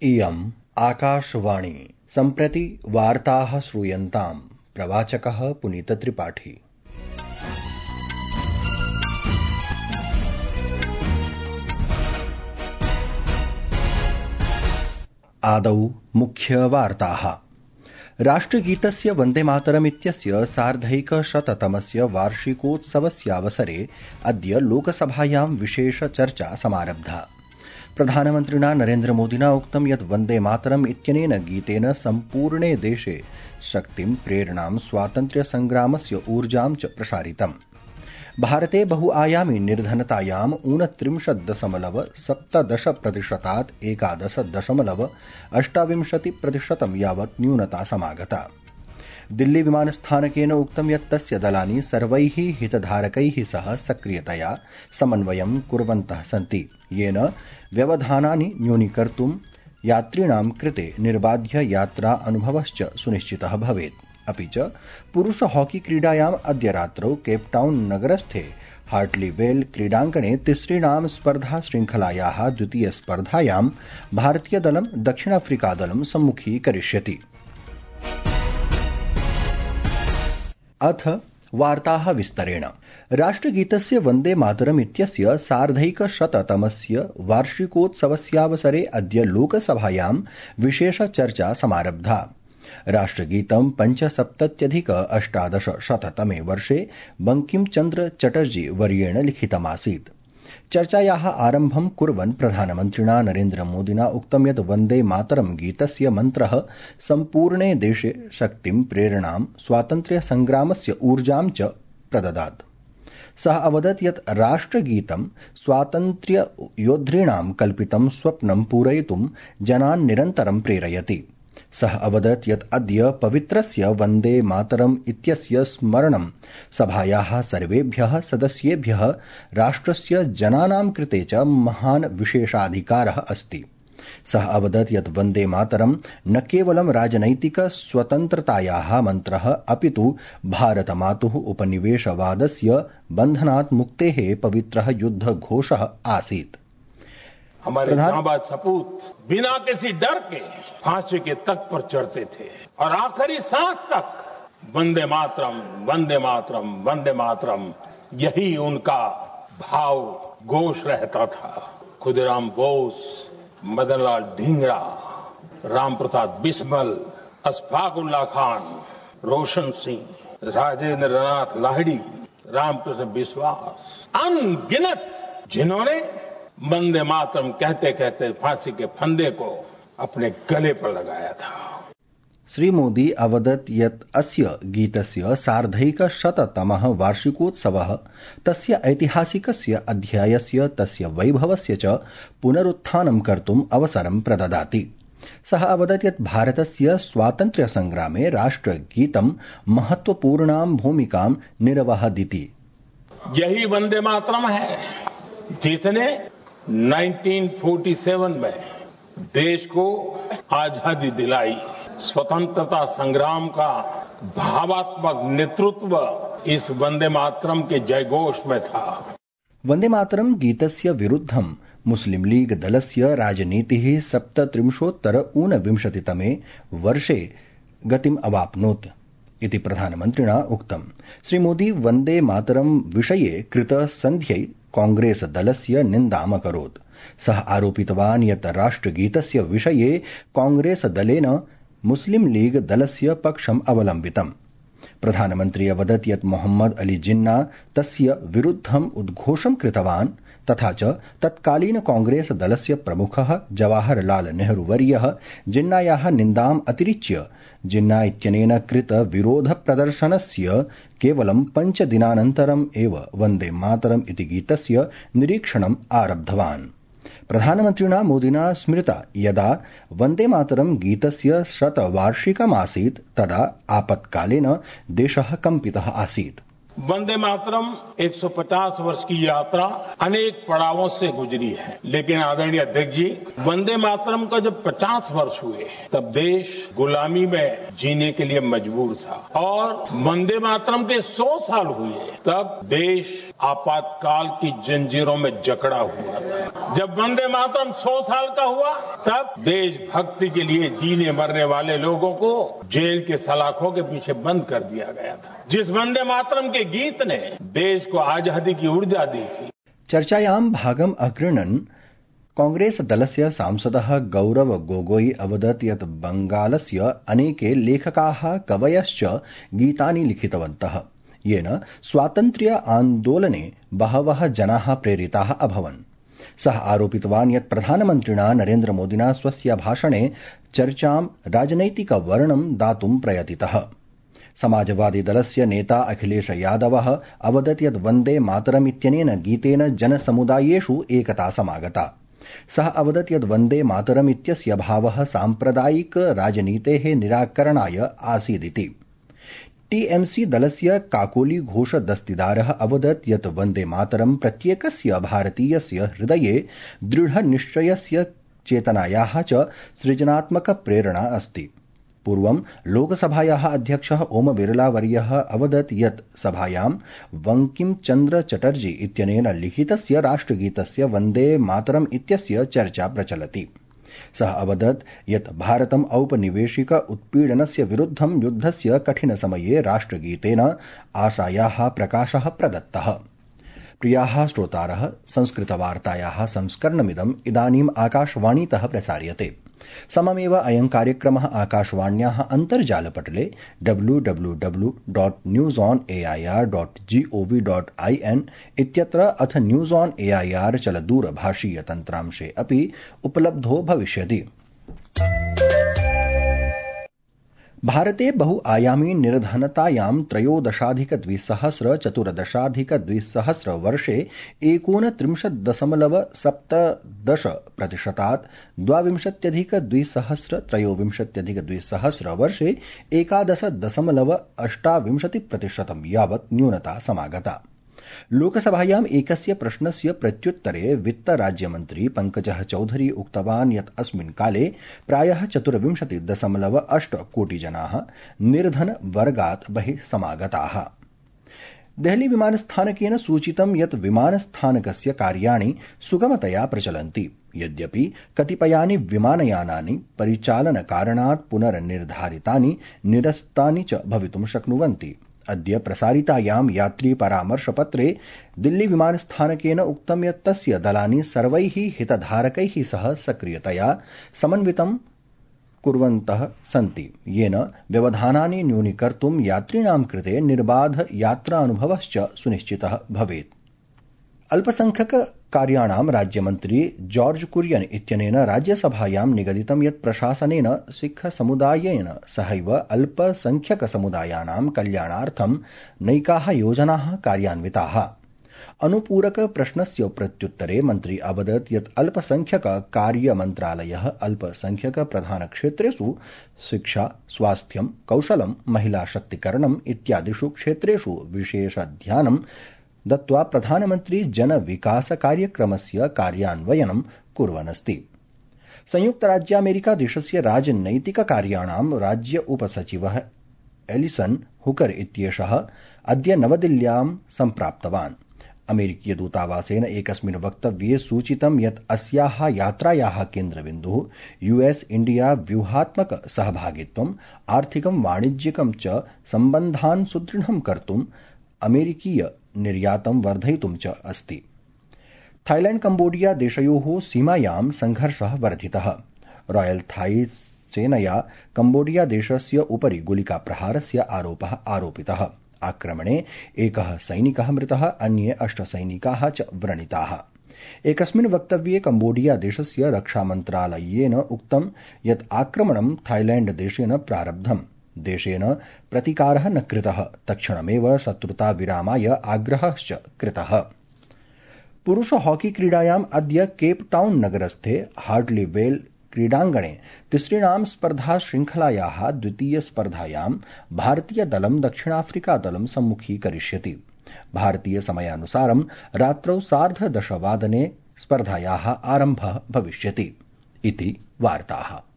इयम् आकाशवाणी। सम्प्रति वार्ताः श्रूयन्ताम्। प्रवाचकः पुनीतत्रिपाठी। आदौ मुख्यवार्ताः। राष्ट्रगीतस्य वन्देमातरम् इत्यस्य सार्धैकशततमस्य वार्षिकोत्सवस्यावसरे अद्य लोकसभायां विशेषचर्चा समारब्धा। प्रधानमन्त्रिणा नरेन्द्रमोदिना उक्तं यत् वन्देमातरम् इत्यनेन गीतेन सम्पूर्णे देशे शक्तिं, प्रेरणां, स्वातन्त्र्यसङ्ग्रामस्य ऊर्जां च प्रसारितम्। भारते बहुआयामी निर्धनतायाम् 29.17% 11.28% यावत् न्यूनता समागता। दिल्ली विमानस्थानकेन उक्तं यत् तस्य दलानि सर्वैः हितधारकैः सह सक्रियतया समन्वयं कुर्वन्तः सन्ति, येन व्यवधानानि न्यूनीकर्तुं यात्रिणां कृते निर्बाध्य यात्रा अनुभवश्च सुनिश्चितः भवेत्। अपि च पुरुष हॉकी क्रीडायाम् अद्य रात्रौ केपटाउन नगरस्थे हार्टलीवेल क्रीडाङ्गणे तिसृणां स्पर्धा श्रृङ्खलायाः द्वितीयस्पर्धायां भारतीयदलं दक्षिणाफ्रीकादलं सम्मुखीकरिष्यति। अथ वार्ताः विस्तरेण। राष्ट्रगीतस्य वन्दे मातरम् इत्यस्य सार्धैकशततमस्य वार्षिकोत्सवस्यावसरे अद्य लोकसभायां विशेषचर्चा समारब्धा। राष्ट्रगीतं 75+1800तमे वर्षे बंकिमचन्द्र चटर्जी वर्येण लिखितमासीत्। चर्चायाः आरम्भं कुर्वन् प्रधानमन्त्रिणा नरेन्द्रमोदिना उक्तं यत् वन्दे मातरम् गीतस्य मन्त्रः सम्पूर्णे देशे शक्तिं, प्रेरणां, स्वातन्त्र्यसङ्ग्रामस्य ऊर्जां च प्रददात्। सः अवदत् यत् राष्ट्रगीतं स्वातन्त्र्ययोद्धॄणां कल्पितं स्वप्नं पूरयितुं जनान् निरन्तरं प्रेरयति। सः अवदत् यत् अद्य पवित्रस्य वन्दे मातरम् इत्यस्य स्मरणं सभायाः सर्वेभ्यः सदस्येभ्यः राष्ट्रस्य जनानां कृते च महान् विशेषाधिकारः अस्ति। सः अवदत् यत् वन्दे मातरं न केवलं राजनैतिक स्वतन्त्रतायाः मन्त्रः अपितु भारतमातुः उपनिवेशवादस्य बन्धनात् मुक्तेः पवित्रः युद्धघोषः आसीत्। हमारे जांबाज सपूत बिना किसी डर के फांसी के तख्त पर चढ़ते थे और आखिरी सांस तक वंदे मातरम, वंदे मातरम, वंदे मातरम यही उनका भाव घोष रहता था। खुदीराम बोस, मदनलाल ढींगरा, राम प्रसाद बिस्मल, अशफाकुल्ला खान, रोशन सिंह, राजेंद्र नाथ लाहिड़ी, रामकृष्ण बिस्वास, अनगिनत जिन्होंने वंदे मातरम कहते कहते फांसी के फंदे को अपने गले पर लगाया था। श्री मोदी अवदत् यत् अस्य गीतस्य सार्धैकशततमः वार्षिकोत्सवः तस्य ऐतिहासिकस्य अध्यायस्य, तस्य वैभवस्य च पुनरुत्थानं कर्तुम् अवसरं प्रददाति। सः अवदत् यत् भारतस्य स्वातन्त्र्यसङ्ग्रामे राष्ट्रगीतं महत्वपूर्णां भूमिकां निर्वहदिति। यही वंदे मातरम है जिसने 1947 में देश को आजादी दिलाई। स्वतंत्रता संग्राम का भावात्मक नेतृत्व इस वंदे मातरम के जयघोष में था। वंदे मातरम गीतस्य विरुद्धं मुस्लिम लीग दलस्य राजनीतिः 37-ऊनविंशतितमे वर्षे गतिम् अवाप्नोत् इति प्रधानमन्त्रिणा उक्तम्। श्रीमोदी वन्दे मातरं विषये कृतसन्ध्यै कांग्रेस दलस्य निन्दाम् अकरोत्। सः आरोपितवान् यत् राष्ट्रगीतस्य विषये कांग्रेस दलेन मुस्लिम लीग दलस्य पक्षम् अवलम्बितम्। प्रधानमन्त्री अवदत् यत् मोहम्मद अली जिन्ना तस्य विरुद्धम् उद्घोषं कृतवान्, तथा च तत्कालीन कांग्रेस दलस्य प्रमुखः जवाहरलाल नेहरू वर्यः जिन्नायाः निन्दाम् अतिरिच्य जिन्ना इत्यनेन कृत विरोधप्रदर्शनस्य केवलं 5 दिनानन्तरम् एव वन्दे मातरम् इति गीतस्य निरीक्षणम् आरब्धवान्। प्रधानमन्त्रिणा मोदिना स्मृता यदा वन्दे मातरं गीतस्य 100वार्षिकमासीत् तदा आपत्कालेन देशः कम्पितः आसीत्। वंदे मातरम 150 वर्ष की यात्रा अनेक पड़ावों से गुजरी है, लेकिन आदरणीय अध्यक्ष जी, वंदे मातरम का जब 50 वर्ष हुए तब देश गुलामी में जीने के लिए मजबूर था, और वंदे मातरम के 100 साल हुए तब देश आपातकाल की जंजीरों में जकड़ा हुआ था। जब वंदे मातरम 100 साल का हुआ तब देशभक्ति के लिए जीने मरने वाले लोगों को जेल के सलाखों के पीछे बंद कर दिया गया था। जिस वंदे मातरम के गीत ने देश को आजादी की ऊर्जा दी थी। चर्चायां भागम् अगृह्णन् कांग्रेसदलस्य सांसदः गौरव गोगोई अवदत् यत् बंगालस्य अनेके लेखकाः कवयश्च गीतानि लिखितवन्तः, येन स्वातन्त्र्य आन्दोलने बहवः जनाः प्रेरिताः अभवन्। सः आरोपितवान् यत् प्रधानमन्त्रिणा नरेन्द्र मोदिना स्वस्य भाषणे चर्चां राजनैतिकवर्णं दातुं प्रयतितः। समाजवादी दलस्य नेता अखिलेश यादवः अवदत् यत् वन्दे मातरम् इत्यनेन गीतेन जनसमुदायेषु एकता समागता। सः अवदत् यत् वन्दे मातरम् इत्यस्य भावः साम्प्रदायिक राजनीतेः निराकरणाय आसीदिति। टीएमसी दलस्य काकोली घोष दस्तिदारः अवदत् यत् वन्दे मातरम् प्रत्येकस्य भारतीयस्य हृदये दृढनिश्चयस्य चेतनायाः च सृजनात्मक प्रेरणा अस्ति। पूर्वं लोकसभायाः अध्यक्षः ओम बिरला वर्यः अवदत् यत् सभायां बंकिम चन्द्र चटर्जी इत्यनेन लिखितस्य राष्ट्रगीतस्य वन्दे मातरम् इत्यस्य चर्चा प्रचलति। सः अवदत् यत् भारतम् औपनिवेशिक उत्पीडनस्य विरुद्धं युद्धस्य कठिनसमये राष्ट्रगीतेन आशायाः प्रकाशः प्रदत्तः। प्रियाः श्रोतारः, संस्कृतवार्तायाः संस्करणमिदम् इदानीम् आकाशवाणीतः प्रसार्यते। सममेव अयं कार्यक्रमः आकाशवाण्याः अन्तर्जालपटले www.newsonair.gov.in इत्यत्र अथ न्यूज़ ऑन एआईआर चलदूरभाषीयतन्त्रांशे अपि उपलब्धो भविष्यति। भारते बहुआयामी निर्धनतायां 13,214,200 वर्षे 39.17% 22,223,200 वर्षे 11.28% यावत् न्यूनता समागता। लोकसभायाम् एकस्य प्रश्नस्य प्रत्युत्तरे वित्तराज्यमन्त्री पंकजः चौधरी उक्तवान् यत् अस्मिन् काले प्रायः 24.8 कोटि जनाः निर्धनवर्गात् बहिः समागताः। देहली विमानस्थानकेन सूचितं यत् विमानस्थानकस्य कार्याणि सुगमतया प्रचलन्ति, यद्यपि कतिपयानि विमानयानानि परिचालनकारणात् पुनर्निर्धारितानि निरस्तानि च भवितुं शक्नुवन्ति। अद्य प्रसारितायां यात्री परामर्शपत्रे दिल्ली विमानस्थानकेन उक्तं यत् तस्य दलानि सर्वैः हितधारकैः सह सक्रियतया समन्वितं कुर्वन्तः सन्ति, येन व्यवधानानि न्यूनीकर्तुं यात्रिणां कृते निर्बाध यात्रानुभवश्च सुनिश्चितः भवेत्। अल्पसंख्यक कार्याणां राज्यमन्त्री जॉर्ज कुरियन इत्यनेन राज्यसभायां निगदितं यत् प्रशासनेन सिख समुदायेन सहैव अल्पसंख्यक समुदायानां कल्याणार्थं नैकाः योजनाः कार्यान्विताः। अनुपूरक प्रश्नस्य प्रत्युत्तरे मन्त्री अवदत् यत् अल्पसंख्यक कार्य मन्त्रालयः अल्पसंख्यक प्रधानक्षेत्रेषु शिक्षा, स्वास्थ्यं, कौशलं, महिला शक्तिकरणम् इत्यादिषु क्षेत्रेषु विशेष ध्यानं दत्त्वा प्रधानमन्त्री जन विकास कार्यक्रमस्य कार्यान्वयनं कुर्वन्नस्ति। संयुक्तराज्यामेरिका देशस्य राजनैतिक कार्याणां राज्य उपसचिवः एलिसन हुकर इत्येषः अद्य नवदिल्ल्यां सम्प्राप्तवान्। अमेरिकीय दूतावासेन एकस्मिन् वक्तव्ये सूचितं यत् अस्याः यात्रायाः केन्द्रबिन्दुः यूएस इंडिया व्यूहात्मक सहभागित्वं, आर्थिकं वाणिज्यिकं च सम्बन्धान् सुदृढं कर्तुम्, अमेरिकीय निर्यातं वर्धयितुं च अस्ति। थाईलैंड कम्बोडिया देशयोः सीमायां संघर्षः वर्धितः। रॉयल थाई सेनया कम्बोडिया देशस्य उपरि गुलिकाप्रहारस्य आरोपः आरोपितः। आक्रमणे एकः सैनिकः मृतः, अन्ये 8 सैनिकाः च व्रणिताः। एकस्मिन् वक्तव्ये कम्बोडिया देशस्य रक्षामन्त्रालयेन उक्तं यत् आक्रमणं थाईलैंड देशेन प्रारब्धम्। देशेन प्रतिकारः न कृतः, तत्क्षणमेव शत्रुता विरामाय आग्रहश्च कृतः। पुरुष हॉकी क्रीडायाम् अद्य केप टाउन नगरस्थे हार्टलीवेल क्रीडाङ्गणे तिसृणां स्पर्धा श्रृङ्खलायाः द्वितीय स्पर्धायां भारतीय दलं दक्षिणाफ्रिका दलं सम्मुखीकरिष्यति। भारतीय समयानुसारं रात्रौ 10:30 स्पर्धायाः आरम्भः भविष्यति इति वार्ताः।